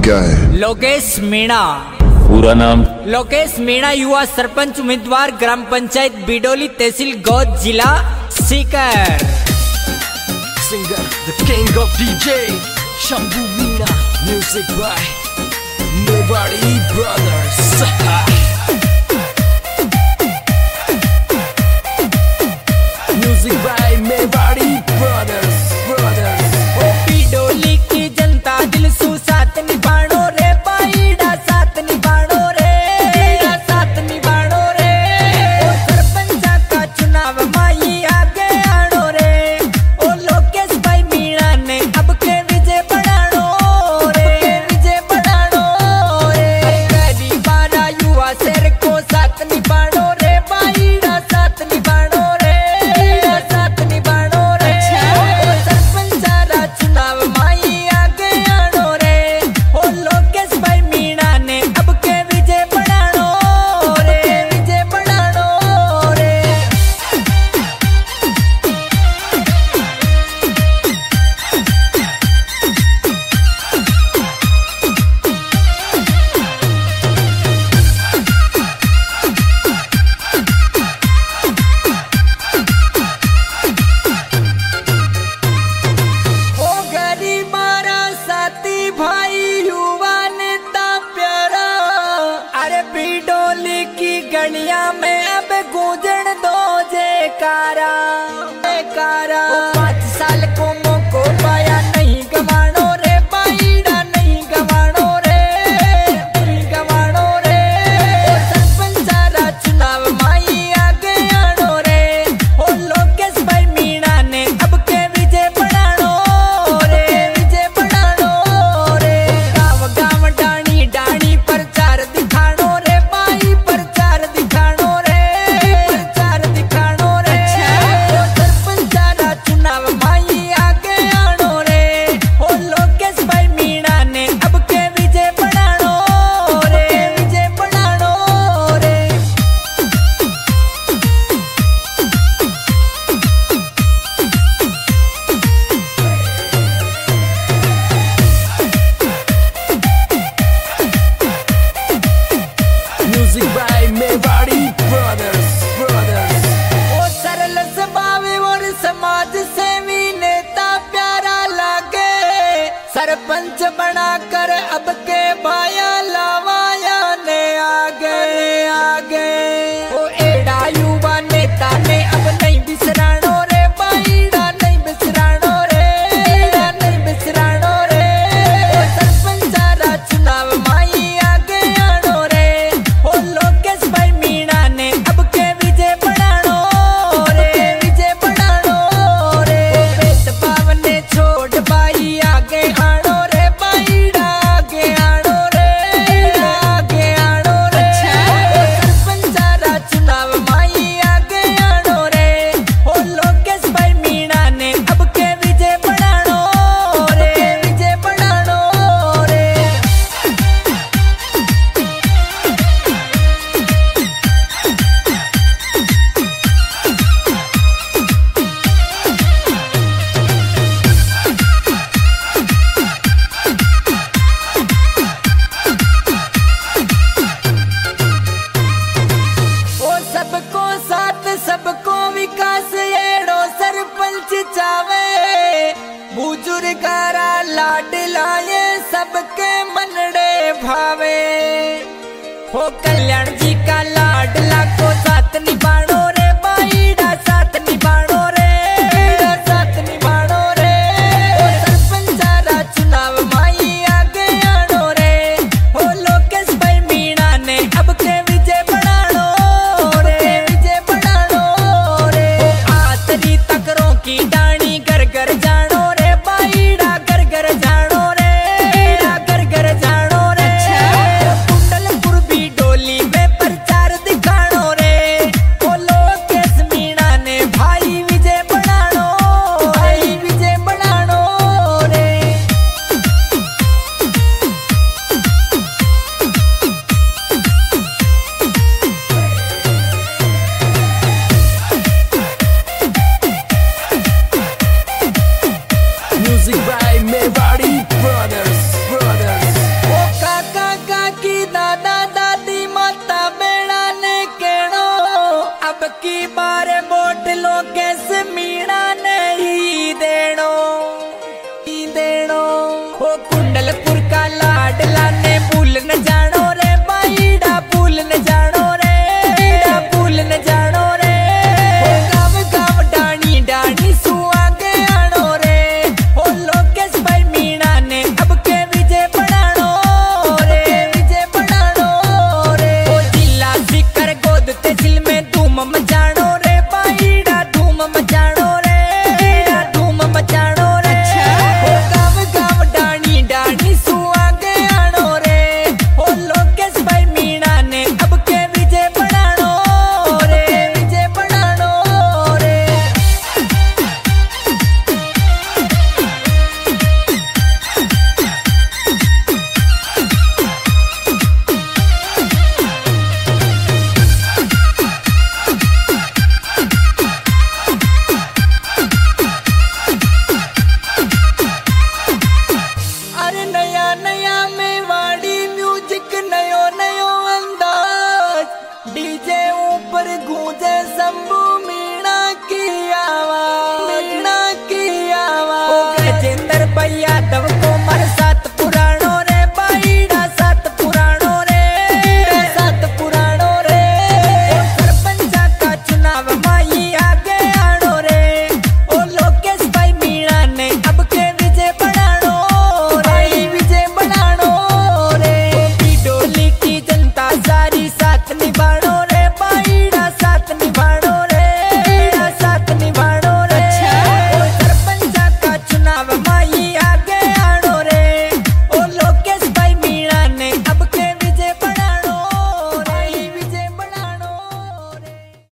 क्या है? लोकेश मीणा। पूरा नाम? लोकेश मीणा, युवा सरपंच उम्मीदवार, ग्राम पंचायत बिडोली, तहसील गौद, जिला Sikar. Singer, the king of DJ, Shambhu Meena. Music by Mewari Brothers. Music by Mewari Brothers. Bidoli की जनता दिल सु साथ निभाणो रे, बाईडा साथ निभाणो रे, साथ निभाणो रे। ओ सरपंच का चुनाव माई आगे आनो रे, ओ लोकेश भाई मीणा ने अब के विजय बनाणो रे, विजय बनाणो रे। गरीबारा युवा शेर को साथ निभाणो रे, बाईडा साथ निभाणो रे, साथ निभाणो रे। ओ सरपंचारा चुनाव माई आगे आनो रे, ओ लोकेश भाई मीणा ने अब के विजय बनाणो रे, विजय बनाणो रे। ओ गरीबारा साथी भाई, युवा नेता प्यारा, अरे बिडोली की गलियां में अब गूंजन दो जयकारा, जयकारा। 5 साल को मौको पाया नहीं गवाणो रे, बाईडा नहीं गवाणो रे, नहीं गवाणो रे। ओ सरपंचारा चुनाव माई आगे आनो रे, ओ लोकेश भाई मीणा ने अब के विजय बनाणो रे, विजय बनाणो रे। गाँव गाँव डाणी डाणी प्रचार दिखाणो रे, बाई प्रचार दिखाणो रे, प्रचार दिखाणो रे। ओ सरपंचारा चुनाव माई आगे आनो रे, ओ लोकेश भाई मीणा ने अब के विजय बनाणो रे, विजय बनाणो रे। Music by Mewari Brothers. ओ सरल स्वभाव और समाज सेवी नेता प्यारा लागे, सरपंच बनाकर अब के भाया लावाया ने आगे आगे। ओ एड़ा युवा नेता ने अब नहीं बिसराणो रे, बाईडा नहीं बिसराणो रे, एड़ा नहीं बिसराणो रे। ओ सरपंचारा चुनाव माई आगे आनो रे, ओ लोकेश भाई मीणा ने अब के विजय बनाणो रे, विजय बनाणो रे। ओ भेदभाव ने छोड़ बाई आगे आनो रे, बाईडा आगे आनो रे, आगे आनो रे। ओ सरपंचारा चुनाव माई आगे आनो रे, ओ लोकेश भाई मीणा ने अब के विजय बनाणो रे, विजय बनाणो रे। ओ सबको साथ सबको विकास एड़ो सरपंच चावे, बुजुर्गारा लाडलाए सबके मनड़े भावे। हो कल्याण जी का